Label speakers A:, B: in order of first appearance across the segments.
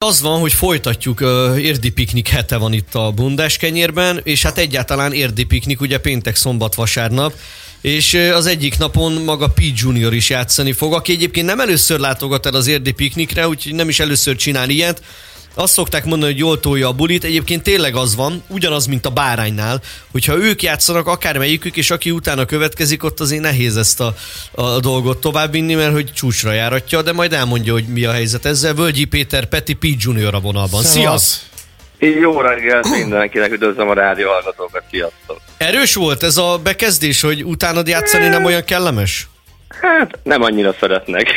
A: az van, hogy folytatjuk, érdi piknik hete van itt a Bundáskenyérben, és hát egyáltalán érdi piknik, ugye péntek, szombat, vasárnap, és az egyik napon maga Pete Junior is játszani fog, aki egyébként nem először látogat el az érdi piknikre, úgyhogy nem is először csinál ilyet. Azt szokták mondani, hogy jól tolja a bulit, egyébként tényleg az van, ugyanaz, mint a báránynál, hogyha ők játszanak, akármelyikük, és aki utána következik, ott azért nehéz ezt a dolgot továbbvinni, mert hogy csúcsra járatja, de majd elmondja, hogy mi a helyzet ezzel. Völgyi Péter, Peti, Pete Junior a vonalban. Szia!
B: Jó reggelt mindenkinek, üdvözlöm a rádió hallgatókat, sziasztok!
A: Erős volt ez a bekezdés, hogy utánad játszani nem olyan kellemes?
B: Hát nem annyira szeretnek.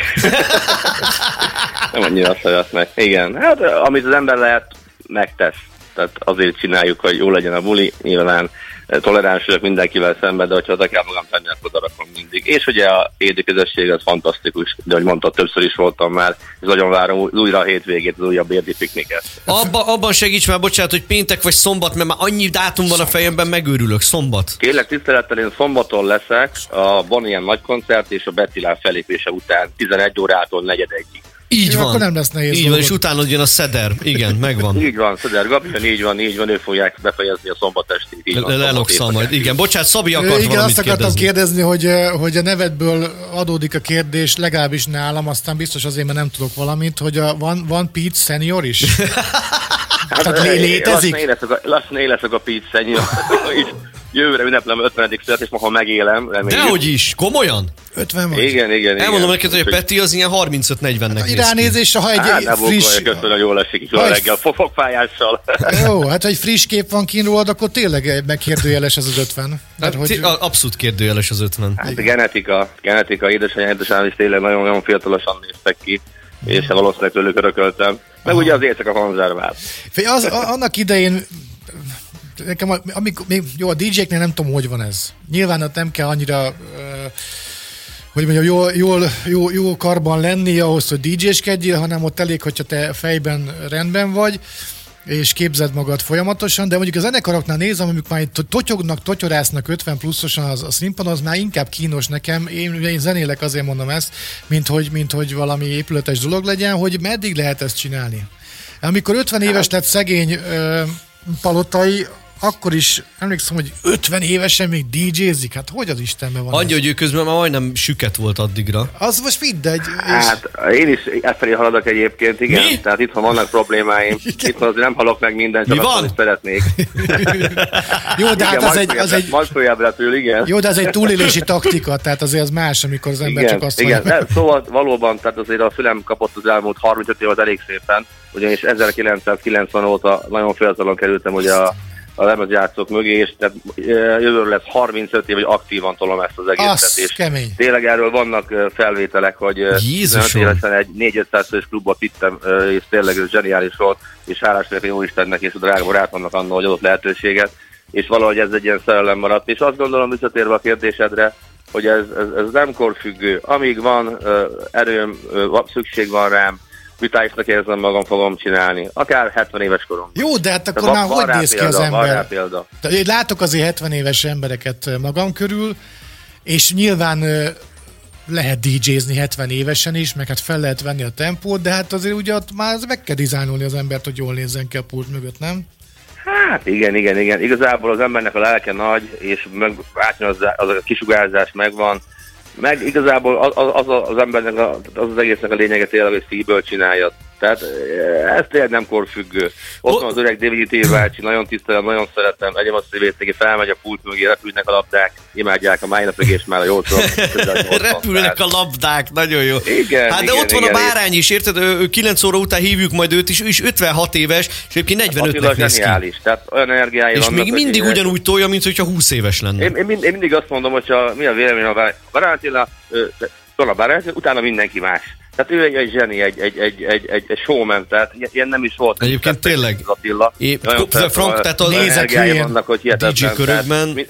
B: Nem annyira szeretnek, igen. Hát amit az ember lehet, megtesz. Tehát azért csináljuk, hogy jó legyen a buli. Nyilván toleráns vagyok mindenkivel szemben, de hogyha oda kell magam tenni, akkor oda rakom mindig. És ugye a érdi közösség az fantasztikus, de ahogy mondta, többször is voltam már, és nagyon várom újra a hétvégét, az újabb érdi pikniket.
A: Abban segíts már, bocsánat, hogy péntek vagy szombat, mert már annyi dátum van a fejemben, megőrülök. Szombat.
B: Kérlek tisztelettel, én szombaton leszek a Bonnie M nagy koncert és a Bettilán felépése után 11 órától 4:00-ig.
A: Így van.
C: Akkor nem lesz nehéz.
A: Így van, és utána jön a Szeder. Igen, megvan.
B: Így van, Szeder Gabi, így van, ők fogják befejezni a szombat estét.
A: Lelokszal majd. Igen, bocsánat, Szabi akart
C: igen,
A: valamit
C: azt akartam kérdezni, hogy a nevedből adódik a kérdés, legalábbis nálam, aztán biztos azért, mert nem tudok valamit, hogy van Pete Senior is? Tehát létezik?
B: Lassan éleszek a Pete Senior. Jövőre ünneplem 50. születést, ha megélem.
A: Dehogy is, komolyan?
C: 50 vagy?
B: Igen.
A: Elmondom neked, hogy a Peti az ilyen 35-40-nek
C: iránynézés, ha egy friss...
B: Köszönöm, jól esik is a reggel, fogfájással.
C: Jó, hát ha egy friss kép van kínrólad, akkor tényleg megkérdőjeles ez az 50.
A: Hát, hogy... Abszolút kérdőjeles az 50.
B: Hát genetika, édesanyám is tényleg nagyon fiatalosan néztek ki, és valószínűleg tőlük örököltem. Meg ugye az éjszaka konzervált.
C: Annak idején nekem, amikor, jó, a DJ-knél nem tudom, hogy van ez. Nyilván ott nem kell annyira, hogy mondjam, jó karban lenni ahhoz, hogy DJ-skedjél, hanem ott elég, hogyha te fejben rendben vagy, és képzeld magad folyamatosan, de mondjuk a zenekaroknál nézem, amikor már totyognak, totyorásznak 50 pluszosan a színpadon, az már inkább kínos nekem. Én zenélek, azért mondom ezt, mint hogy valami épületes dolog legyen, hogy meddig lehet ezt csinálni. Amikor 50 éves lett szegény Palotai, akkor is emlékszem, hogy 50 évesen még DJ-zik. Hát hogy az Istenben van?
A: Annyi, hogy ő közben már majdnem süket volt addigra.
C: Az most mindegy.
B: Hát én is ezt haladok egyébként, igen.
A: Mi?
B: Tehát itthon vannak problémáim. Itthon azért nem halok meg mindent, csak azt is szeretnék.
C: Jó, de hát az egy...
B: Majd repül, igen.
C: Jó, de ez egy túlélési taktika, tehát azért az más, amikor az ember
B: igen,
C: csak azt
B: igen.
C: mondja.
B: Szóval valóban, tehát azért a fülem kapott az elmúlt 35 évet elég szépen, ugyanis 1990 óta nagyon fiatalon kerültem ugye a lemezjátszók mögé, és tehát jövőről lesz 35 év, hogy aktívan tolom ezt az egészet. És
C: kemény.
B: tényleg erről vannak felvételek, hogy 15 évesen egy 4-500 fős klubba vittem, és tényleg ez zseniális volt, és hálás vagyok a Jóistennek és a drága barátomnak annak, hogy adott lehetőséget, és valahogy ez egy ilyen szerelem maradt. És azt gondolom, visszatérve a kérdésedre, hogy ez nem korfüggő. Amíg van erőm, szükség van rám, vitálisnak érzem magam, fogom csinálni. Akár 70 éves korom.
C: Jó, de hát akkor már hogy néz ki az ember?
B: Példa.
C: Én látok azért 70 éves embereket magam körül, és nyilván lehet DJ-zni 70 évesen is, meg hát fel lehet venni a tempót, de hát azért ugye ott már meg kell dizájnolni az embert, hogy jól nézzen ki a pult mögött, nem?
B: Hát igen. Igazából az embernek a lelke nagy, és az a kisugárzás megvan. Meg igazából az embernek az egésznek a lényeget tényleg, hogy szívből csinálja. Tehát ez tényleg nem korfüggő. Ott van az öreg David T. bácsi, nagyon tisztelem, nagyon szeretem, egyem a szívét, hogy felmegy a pult mögé, repülnek a labdák, imádják a májnapögés már a jól tudom.
A: Repülnek a labdák, nagyon jó.
B: Igen,
A: hát de ott van a bárány is, érted? 9 óra után hívjuk majd őt is, ő is 56 éves, és egyébként 45-nek néz ki.
B: Tehát olyan energiái
A: és
B: vannak.
A: még mindig ugyanúgy tolja, mint hogyha 20 éves lenne.
B: Én mindig azt mondom, hogyha mi a vélemény a Bárán Attila, utána mindenki más. Tehát ő egy zseni, egy showman, tehát ilyen nem is volt.
A: Egyébként tényleg.
B: Attila.
A: Frank, tehát a
C: nézek hülyén
A: DJ körökben.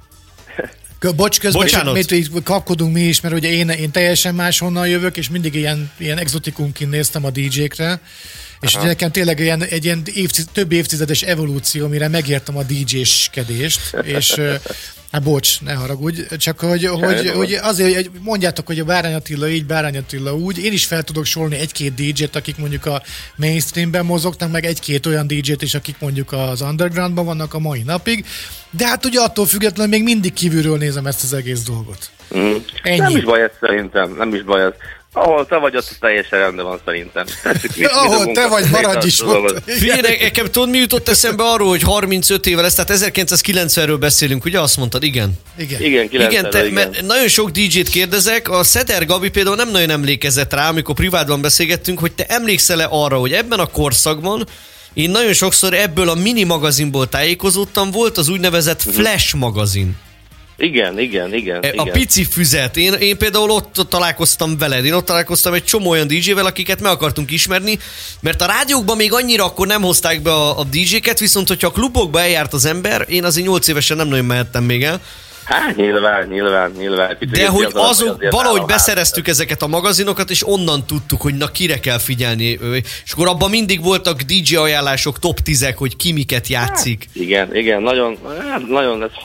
C: Bocs, közben kapkodunk mi is, mert ugye én teljesen máshonnan jövök, és mindig ilyen exotikunként néztem a DJ-kre, és ugye nekem tényleg egy ilyen több évtizedes evolúció, mire megértem a DJ-skedést, Hát bocs, ne haragudj, csak hogy azért mondjátok, hogy a Bárány Attila így, Bárány Attila úgy. Én is fel tudok sorolni egy-két DJ-t, akik mondjuk a mainstreamben mozognak, meg egy-két olyan DJ-t is, akik mondjuk az undergroundban vannak a mai napig. De hát ugye attól függetlenül még mindig kívülről nézem ezt az egész dolgot.
B: Ennyi. Nem is baj ez szerintem, nem is baj ez. Ahol te vagy, ott teljesen rendben van szerintem.
C: Ahol te vagy, maradj is ott.
A: Figyelj, nekem tudod, mi jutott eszembe arról, hogy 35 évvel, tehát 1990-ről beszélünk, ugye azt mondtad, igen?
B: Igen, 90-ről,
A: mert nagyon sok DJ-t kérdezek, a Szeder Gabi például nem nagyon emlékezett rá, amikor privátban beszélgettünk, hogy te emlékszel-e arra, hogy ebben a korszakban én nagyon sokszor ebből a mini magazinból tájékozódtam, volt az úgynevezett Flash magazin.
B: Igen.
A: A pici füzet. Én például ott találkoztam veled. Én ott találkoztam egy csomó olyan DJ-vel, akiket meg akartunk ismerni, mert a rádiókban még annyira akkor nem hozták be a DJ-ket, viszont hogyha a klubokba eljárt az ember, én azért 8 évesen nem nagyon mehettem még el.
B: Hát nyilván.
A: De hogy valahogy beszereztük ezeket a magazinokat, és onnan tudtuk, hogy na kire kell figyelni. És akkor abban mindig voltak DJ ajánlások, top 10-ek, hogy ki miket játszik.
B: Hát, igen, nagyon, ez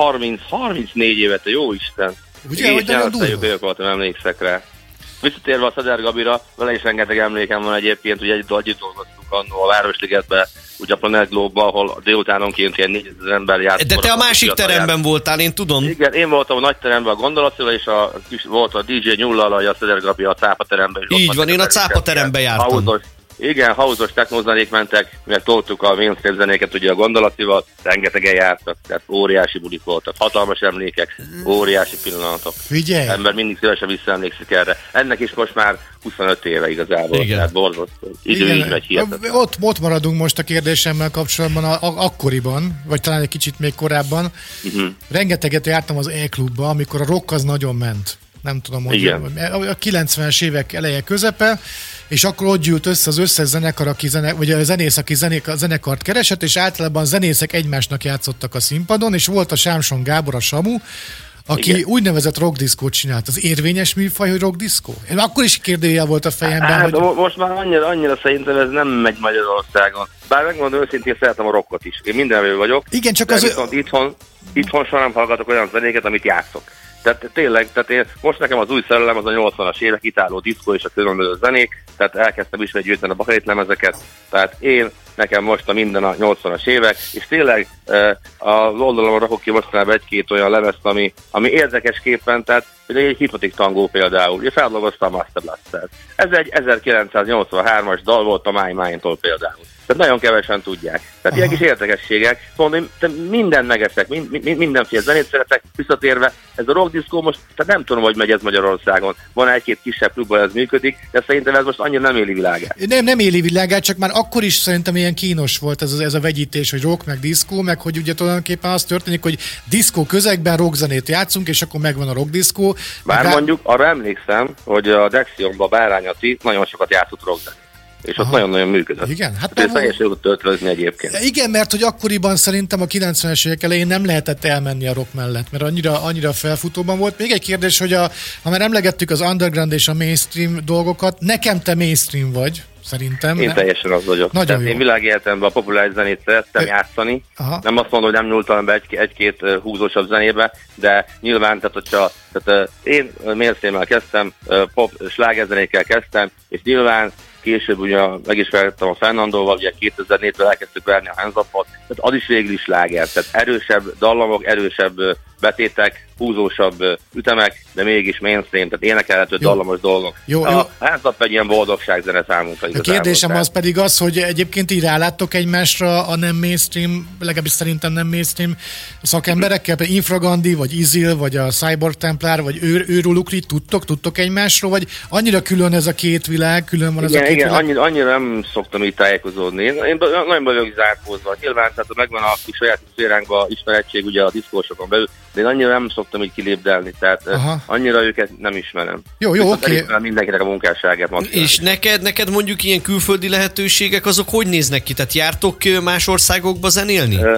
B: 34 évet, jó Isten.
C: Ugye, hogy nagyon durva?
B: Emlékszek rá. Visszatérve a Szeder Gabira, vele is rengeteg emlékem van egyébként, ugye együtt dolgoztunk annó a Városligetben, ugye a Planet Globe-ban, ahol délutánonként ilyen 4000 ember járt.
A: De te a másik teremben voltál, én tudom.
B: Igen, én voltam a nagy teremben a Gondolatszóval, és volt a DJ Nyullal, a Szeder Gabi a Cápa teremben.
A: Így van, én a Cápa teremben jártam.
B: Igen, house-os technózenék mentek, mert toltuk a mainstream zenéket ugye a Gondolatival, rengetegen jártak, tehát óriási bulik voltak, hatalmas emlékek, óriási pillanatok.
C: Figyelj!
B: Ember mindig szívesen visszaemlékszik erre. Ennek is most már 25 éve igazából,
A: igen.
B: Tehát borzasztó. Idő így megy, hihetetlen.
C: Ott maradunk most a kérdésemmel kapcsolatban akkoriban, vagy talán egy kicsit még korábban. Rengeteget jártam az E-klubba, amikor a rock az nagyon ment. Nem tudom, hogy a 90-es évek eleje közepe, és akkor ott gyűlt össze az összes zenekar, vagy a zenész, aki zenekart keresett, és általában zenészek egymásnak játszottak a színpadon, és volt a Sámson Gábor, a Samu, aki úgynevezett rockdiszkót csinált. Az érvényes műfaj, hogy rockdiszkó? Én akkor is kérdőjel volt a fejemben, hogy...
B: Most már annyira szerintem ez nem megy Magyarországon. Bár megmondom őszintén, szeretem a rockot is. Én mindenről vagyok.
C: Igen, csak
B: az... viszont itthon soha nem hallgatok olyan zenéket, amit játszok. Tehát tényleg, most nekem az új szerelem az a 80-as évek, itáló diszkó és a különböző zenék, tehát elkezdtem ismerni gyűjteni a Bakelit lemezeket, tehát nekem most a minden a 80-as évek, és tényleg az oldalamon rakok ki mostanában egy-két olyan lemezt, ami érdekesképpen, tehát egy Hypnotic Tango például, ugye feldolgozta a Master Blaster. Ez egy 1983-as dal volt a My Mind-tól például. Tehát nagyon kevesen tudják. Tehát ilyen kis érdekességek. Mondom, mindent megeszek, mindenféle zenét szeretek, visszatérve. Ez a rock diszkó most, tehát nem tudom, hogy megy ez Magyarországon. Van egy-két kisebb klubban ez működik, de szerintem ez most annyira nem éli világát.
C: Nem éli világát, csak már akkor is szerintem ilyen kínos volt ez a vegyítés, hogy rock meg diszkó, meg hogy ugye tulajdonképpen az történik, hogy diszkó közegben rockzenét játszunk, és akkor megvan a rock diszkó.
B: Bár mondjuk arra emlékszem, hogy a Dexionban Bárány Atti nagyon sokat játszott rockzenét. És ott nagyon-nagyon működött.
C: Igen, hát
B: ez teljesen jót töltrözni egyébként.
C: Igen, mert hogy akkoriban szerintem a 90-es évek elején nem lehetett elmenni a rock mellett, mert annyira felfutóban volt. Még egy kérdés, hogy ha már emlegettük az underground és a mainstream dolgokat, nekem te mainstream vagy, szerintem.
B: Én teljesen az vagyok.
C: Nagyon jó.
B: Én világéletemben a populáris zenét szerettem játszani. Aha. Nem azt mondom, hogy nem nyúltam be egy-két húzósabb zenébe, de nyilván, tehát én mainstreammel kezdtem, pop slágerzenékkel kezdtem, és nyilván később ugye megismertem a Fernandóval, ugye 2004-ben elkezdtük verni a Hands Up-ot, tehát az is végül is sláger, tehát erősebb dallamok, erősebb betétek, húzósabb ütemek, de mégis mainstream, tehát énekelhető dallamos dolgok.
C: Jó.
B: A Hands Up egy ilyen boldogságzene számunkra.
C: A kérdésem az pedig az, hogy egyébként így ráláttok egymásra a nem mainstream, legalábbis szerintem nem mainstream szakemberekkel, például Infragandi, vagy Izil, vagy a Cyborg Templar, vagy őróluk így tudtok egymásról, vagy annyira külön ez a két világ, külön van ez a két világ?
B: Annyira nem szoktam így tájékozódni. Én nagyon vagyok zárkózva. Nyilván, tehát megvan a kis saját szféránkban ismerettség ugye a diszkósokon belül, de én annyira nem szoktam így kilépdelni, tehát annyira őket nem ismerem.
C: Jó, oké.
B: Mindenkinek a munkásságát.
A: És neked mondjuk ilyen külföldi lehetőségek, azok hogy néznek ki? Tehát jártok más országokba zenélni?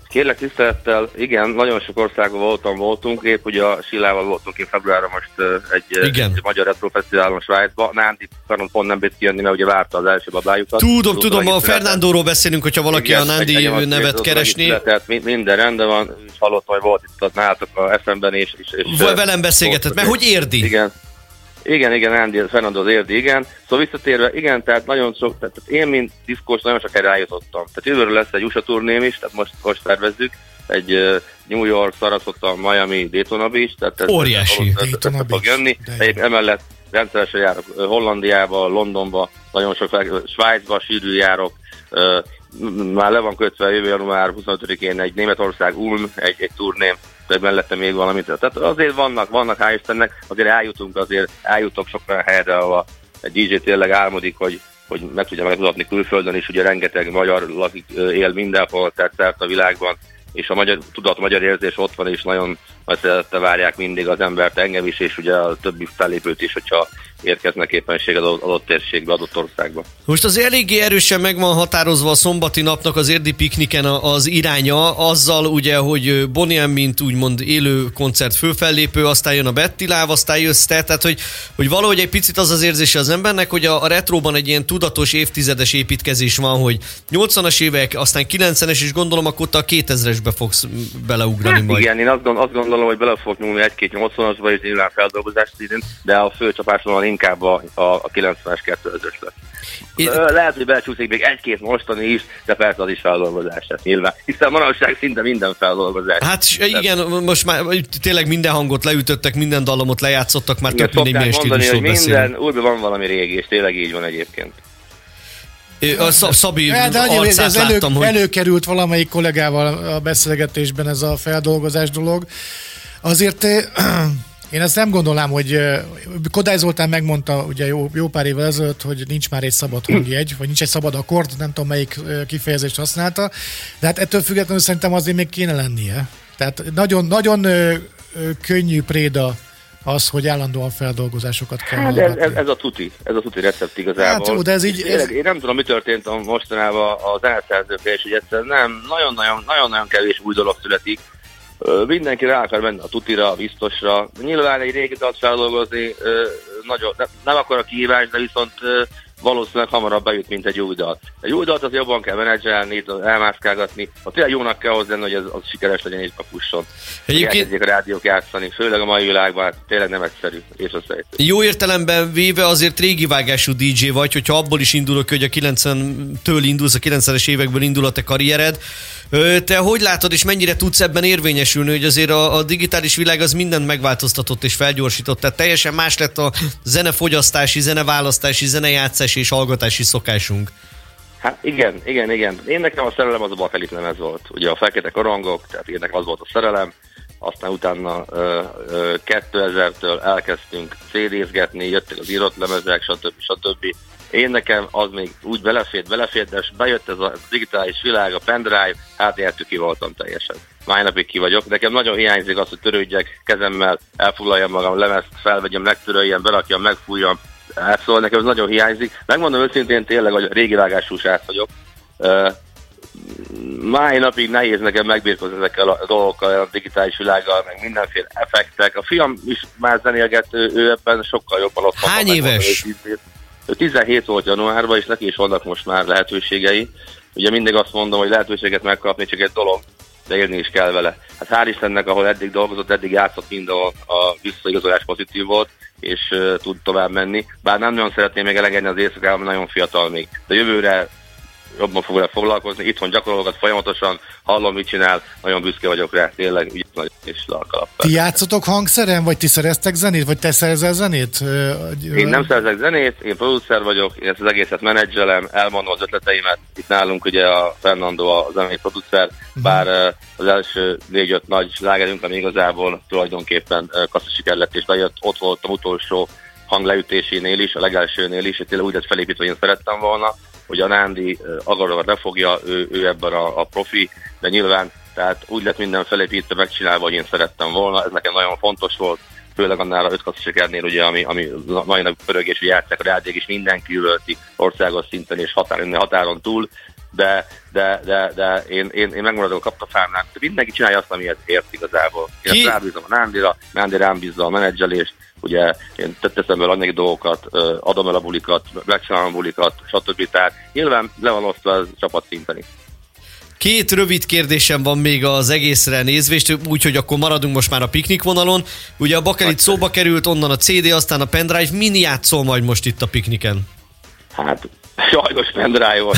B: Kérlek tisztelettel, igen, nagyon sok országban voltunk, épp ugye a Silával voltunk én februárra most egy magyar retrofesztiválon Svájcban. Nándi pont nem bírt kijönni, mert ugye várta az első babájukat.
A: Tudom, a Fernandóról beszélünk, hogyha valaki a Nándi nevet keresni.
B: Tehát minden rendben van, és hallottam, hogy volt itt nálatok a eszemben, és
A: velem beszélgetett, mert hogy érdi?
B: Igen, Nándi, Fernando az érdi, igen. Szóval visszatérve, igen, tehát nagyon sok, tehát én, mint diszkós, nagyon sok erre rájutottam. Tehát jövőről lesz egy USA turném is, tehát most tervezzük, egy New York, Sarasota, Miami, Daytona Beach, tehát
A: óriási.
B: Ez fog jönni. Emellett rendszeresen járok Hollandiába, Londonba, nagyon sok, Svájcba sűrű járok, már le van kötve jövő január 25-én egy Németország Ulm, egy turném, mellette még valamit. Tehát azért vannak hál' Istennek, azért eljutok sok olyan helyre, ahol egy DJ tényleg álmodik, hogy meg tudja megmutatni külföldön is, ugye rengeteg magyar lakik, él mindenhol, tehát szerte a világban, és a magyar érzés ott van, és nagyon nagy szeretettel várják mindig az embert, engem is, és ugye a többi fellépőt is, hogyha érkeznek éppenség az adott térségbe, adott országba.
A: Most az eléggé erősen meg van határozva a szombati napnak az érdi pikniken az iránya, azzal ugye, hogy Boniem, mint úgymond élő koncert főfellépő, aztán jön a Betty Love, aztán jössz te, tehát hogy valahogy egy picit az érzése az embernek, hogy a retróban egy ilyen tudatos évtizedes építkezés van, hogy 80-as évek, aztán 90-es, és gondolom akkor te a 2000-esbe fogsz beleugrani majd.
B: Igen, én azt gondolom, hogy bele fogok nyúlni egy-két 80-asba, és nyilván feldolgozás szintén, de a fő csapásban inkább a 90-es 2000-es lesz. Lehet, hogy belecsúszik még egy-két mostani is, de persze az is feldolgozás lesz nyilván. Hiszen manapság szinte minden feldolgozás.
A: Hát igen, most már tényleg minden hangot leütöttek, minden dallamot lejátszottak, már több mindegy milyen stílusról beszélünk.
B: Minden újban van valami régi, és tényleg így van egyébként.
A: Szabi arcát láttam, hogy...
C: Előkerült valamelyik kollégával a beszélgetésben ez a feldolgozás dolog. Azért én ezt nem gondolnám, hogy Kodály Zoltán megmondta ugye jó pár évvel ezelőtt, hogy nincs már egy szabad hangjegy, vagy nincs egy szabad akkord, nem tudom melyik kifejezést használta, de hát ettől függetlenül szerintem azért még kéne lennie. Tehát nagyon könnyű préda az, hogy állandóan feldolgozásokat kell hallgatni.
B: Ez a tuti recept igazából.
C: Hát, de ez így,
B: Én nem tudom, mi történt mostanában a zeneszerzőkkel, és hogy egyszerűen nem, nagyon kevés új dolog születik. Mindenki rá akar menni a tutira, a biztosra. Nyilván egy régi dalt feldolgozni nem akkor a kihívás, de viszont valószínűleg hamarabb bejut, mint egy új dal. Egy új dalt az jobban kell menedzselni, elmászkálgatni. Ha tényleg jónak kell hozzá, hogy az sikeres legyen és kapusson. Elkezdjék a rádiók játszani, főleg a mai világban, hát tényleg nem egyszerű. És
A: jó értelemben véve azért régi vágású DJ vagy, hogyha abból is indulok, hogy a 90-től indulsz, a 90-es évekből indul a te karriered. Te hogy látod, és mennyire tudsz ebben érvényesülni, hogy azért a digitális világ az mindent megváltoztatott és felgyorsított, tehát teljesen más lett a zenefogyasztási, zeneválasztási, zenejátszás és hallgatási szokásunk.
B: Hát igen. Én nekem a szerelem az a Batelit lemez volt. Ugye a Fekete Korongok, tehát én nekem az volt a szerelem, aztán utána 2000-től elkezdtünk CD-zgetni, jöttek az írott lemezek, stb. Én nekem az még úgy belefért, de bejött ez a digitális világ, a pendrive, hát értük ki voltam teljesen. Mai napig ki vagyok. Nekem nagyon hiányzik az, hogy törődjek kezemmel, elfoglaljam magam, lemezt, felvegyem, megtöröljem, berakjam, megfújjam. Hát szóval nekem ez nagyon hiányzik. Megmondom őszintén tényleg, hogy régi vágású srác vagyok. Mai napig nehéz nekem megbírkozni ezekkel a dolgokkal, a digitális világgal, meg mindenféle effektek. A fiam is már zenélget, ő ebben sokkal jobban ott van.
A: Hány éves?
B: Ő 17 volt januárban, és neki is vannak most már lehetőségei. Ugye mindig azt mondom, hogy lehetőséget megkapni csak egy dolog, de élni is kell vele. Hát hál' Istennek, ahol eddig dolgozott, eddig játszott mindenhol, a visszaigazolás pozitív volt, és tud tovább menni. Bár nem nagyon szeretném még elengedni az éjszakában, nagyon fiatal még. De jövőre jobban fog vele foglalkozni, itthon gyakorolgat folyamatosan, hallom, mit csinál, nagyon büszke vagyok rá, tényleg ügyes nagy és lelkalappal.
C: Ti játszotok hangszeren, vagy ti szereztek zenét, vagy te szerezel zenét?
B: Én nem szerzek zenét, én producer vagyok, én ezt az egészet menedzselem, elmondom az ötleteimet. Itt nálunk ugye a Fernando a zenei producer, bár az első 4-5 nagy slágerünk, ami igazából tulajdonképpen kasszasiker lett, és bejött, ott voltam utolsó hangleütésénél is, a legelsőnél is, és tényleg úgy lett felépítve, hogy én szerettem volna, hogy a Nándi Agaromat befogja, ő ebben a profi, de nyilván tehát úgy lett minden felépítve, megcsinálva, hogy én szerettem volna, ez nekem nagyon fontos volt, főleg annál a 5 kasszasikernél, ugye, ami mai nap pörögés, hogy játszák a rádiók, és mindenki üvölti országos szinten és határon túl, de én megmaradok a kaptafámnál. Mindenki csinálja azt, amihez ért igazából. Én rábízom a Nándira, Nándi rám bízza a menedzselést, ugye én teszem bele anyagi dolgokat, adom el a bulikat, megcsinálom a bulikat, stb. Tehát nyilván le van osztva a csapat szinten is.
A: 2 rövid kérdésem van még az egészre nézvést, úgyhogy akkor maradunk most már a piknik vonalon. Ugye a bakelit szóba került, onnan a CD, aztán a pendrive. Min játszol majd most itt a pikniken?
B: Hát, sajnos pendrive-ot.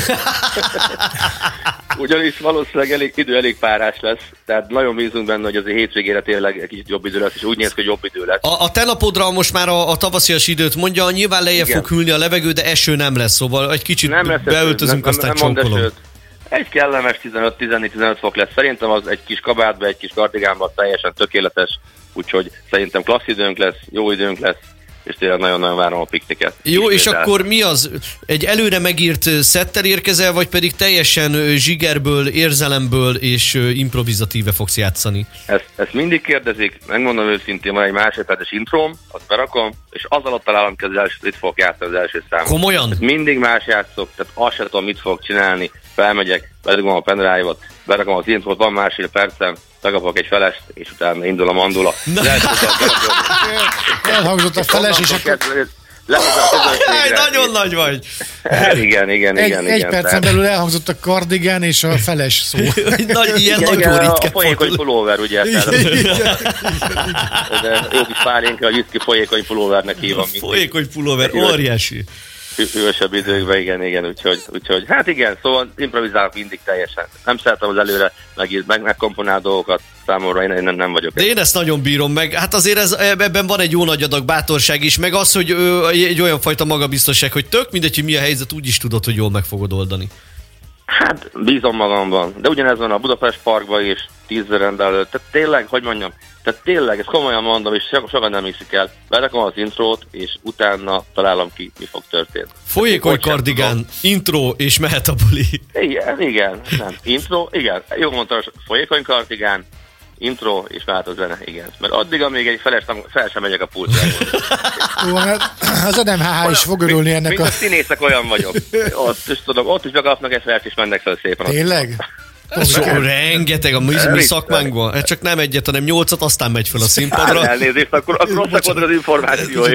B: Ugyanis valószínűleg elég párás lesz, tehát nagyon bízunk benne, hogy azért hétvégére tényleg egy kicsit jobb idő lesz, és úgy néz ki, hogy jobb idő lesz.
A: A te napodra most már a tavaszias időt mondja, nyilván lejjebb fog hűlni a levegő, de eső nem lesz, szóval egy kicsit beöltözünk, aztán csonkolom.
B: Egy kellemes 15-14-15 fok lesz. Szerintem az egy kis kabátba, egy kis kardigánban teljesen tökéletes, úgyhogy szerintem klassz időnk lesz, jó időnk lesz, és tényleg nagyon-nagyon várom a pikniket.
A: Jó, és akkor mi az? Egy előre megírt szettel érkezel, vagy pedig teljesen zsigerből, érzelemből és improvizatíve fogsz játszani?
B: Ezt mindig kérdezik, megmondom őszintén, van egy másodperces intróm, azt berakom, és az alatt találom ki az első, itt fogok játszani az első számot.
A: Komolyan?
B: Tehát mindig más játszok, tehát azt sem tudom, mit fogok csinálni, felmegyek, bedugom a pendrive-ot, berakom az intrót, van másfél percem, megkapok egy felest, és utána indul a mandula.
C: Elhangzott a feles, és akkor...
A: Nagyon nagy vagy!
B: Igen.
C: Egy percen belül elhangzott a kardigán és a feles szó.
A: Ilyen nagyon ritkán.
B: A folyékony pulóver, ugye? Jó kis pálinka, a viszki folyékony pulóvernek hívom.
A: Folyékony pulóver, óriási.
B: Hűvösebb időkben, igen, úgyhogy hát igen, szóval improvizálok mindig teljesen. Nem szeretem az előre megkomponál dolgokat, számomra én nem vagyok.
A: De én ezt nagyon bírom meg, hát azért ebben van egy jó nagy adag bátorság is, meg az, hogy egy olyan fajta magabiztosság, hogy tök mindegy, hogy mi a helyzet, úgy is tudod, hogy jól meg fogod oldani.
B: Hát bízom magamban, de ugyanez van a Budapest Parkban is, 10 rendelő, tehát tényleg, hogy mondjam, tehát tényleg, ezt komolyan mondom, és sokan nem hiszik el, berakom az intrót, és utána találom ki, mi fog történni.
A: Folyékony kardigán, intro, és mehet a buli.
B: Igen, nem, intro, igen, jó mondtam, folyékony kardigán, intro, és mehet a zene, igen. Mert addig, amíg egy fel sem megyek a pultra.
C: Jó, az NMHH is fog örülni ennek
B: mint a színészek olyan vagyok. Ott is bekapnak egy felt, és mennek fel szépen.
C: Tényleg?
A: Rengeteg a mi szakmánkban. Csak nem egyet, hanem 8-at, aztán megy fel a színpadra.
B: Elnézést, akkor rosszakodnak az információim.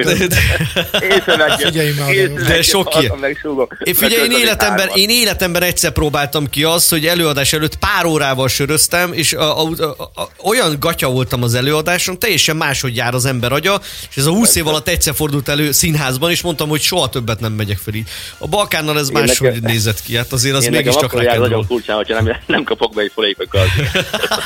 A: De sok ilyen. Figyelj, én életemben egyszer próbáltam ki azt, hogy előadás előtt pár órával söröztem, és olyan gatya voltam az előadáson, teljesen máshogy jár az ember agya, és ez a 20 év alatt egyszer fordult elő színházban, és mondtam, hogy soha többet nem megyek fel így. A Balkánnal ez máshogy nézett ki, hát azért az mégiscsak
B: nagyon furcsán, hogyha nem kapok be egy folyékony kardigán.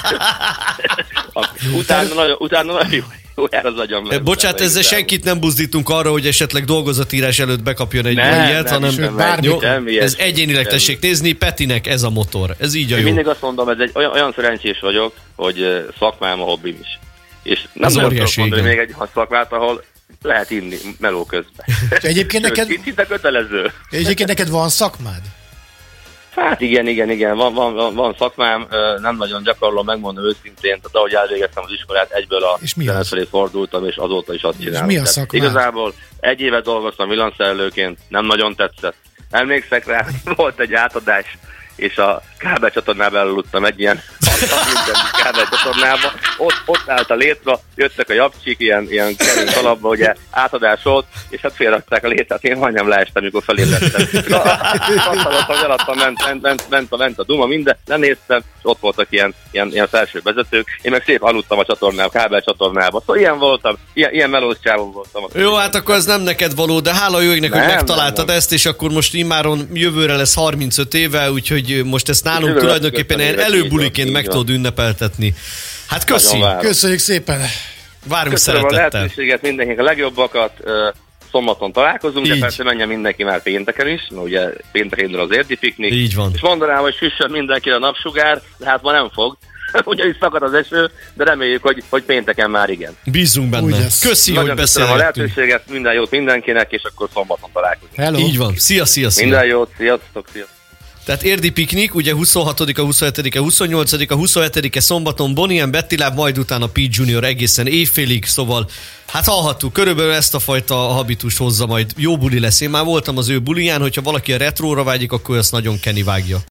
B: Utána nagyon jó jár az agyam.
A: Bocsát, ezzel senkit nem buzdítunk arra, hogy esetleg dolgozatírás előtt bekapjon egy ilyet, hanem ez egyénileg tessék nézni, Petinek ez a motor. Ez így a jó.
B: Én mindig azt mondom, ez egy olyan szerencsés vagyok, hogy szakmám a hobbim is. És nem nagyon tudok mondani még egy szakmát, ahol lehet inni meló közben.
C: Egyébként neked...
B: Szinte kötelező.
C: Egyébként neked van szakmád?
B: Hát igen, van szakmám, nem nagyon gyakorlom, megmondom őszintén, tehát ahogy elvégeztem az iskolát, egyből a zene felé fordultam, és azóta is azt csinálom.
C: És mi a szakmád?
B: Igazából egy évet dolgoztam villanszerelőként, nem nagyon tetszett. Emlékszek rá, volt egy átadás, és a kábelcsatornába elaludtam egy ilyen kábelcsatornába, ott állt a létra, jöttek a japcsik, ilyen kerék alapba, ugye átadás volt, és hát félrakták a létrát, én majdnem leestem, amikor felébredtem. Kapcsolatban, alattam ment a duma, minden, lenéztem, és ott voltak ilyen felső vezetők, én meg szép aludtam a csatornába, kábelcsatornába. Szóval ilyen voltam, ilyen melós csávon voltam.
A: Jó, hát akkor ez nem neked való, de hála jó égnek, hogy megtaláltad ezt, és akkor most immáron jövőre lesz 35 éve, úgyhogy most ezt nálunk tulajdonképpen előbuliként meg tudod ünnepeltetni. Hát
C: köszönjük szépen!
A: Várunk
B: szeretettel.
A: Köszönöm
B: a lehetőséget, mindenkinek a legjobbakat. Szombaton találkozunk, de persze menjen mindenki már pénteken is, mert ugye pénteken indul az érdi piknik.
A: Így van.
B: És mondanám, hogy süssön mindenkire a napsugár, de hát ma nem fog. Ugyanis szakad az eső, de reméljük, hogy pénteken már igen.
A: Bízunk benne. Köszi, hogy beszélhettünk.
B: A lehetőséget, minden jót mindenkinek, és akkor szombaton találkozunk.
C: Hello.
A: Így van. Szia.
B: Minden jót, sziasztok.
A: Tehát érdi piknik, ugye 26-a, 27-e, 28-a, 27-e szombaton Bonnie and Betty Lab, majd utána Pete Junior egészen éjfélig, szóval hát hallhattuk, körülbelül ezt a fajta habitust hozza majd. Jó buli lesz. Én már voltam az ő buliján, hogyha valaki a retróra vágyik, akkor ezt nagyon Kenny vágja.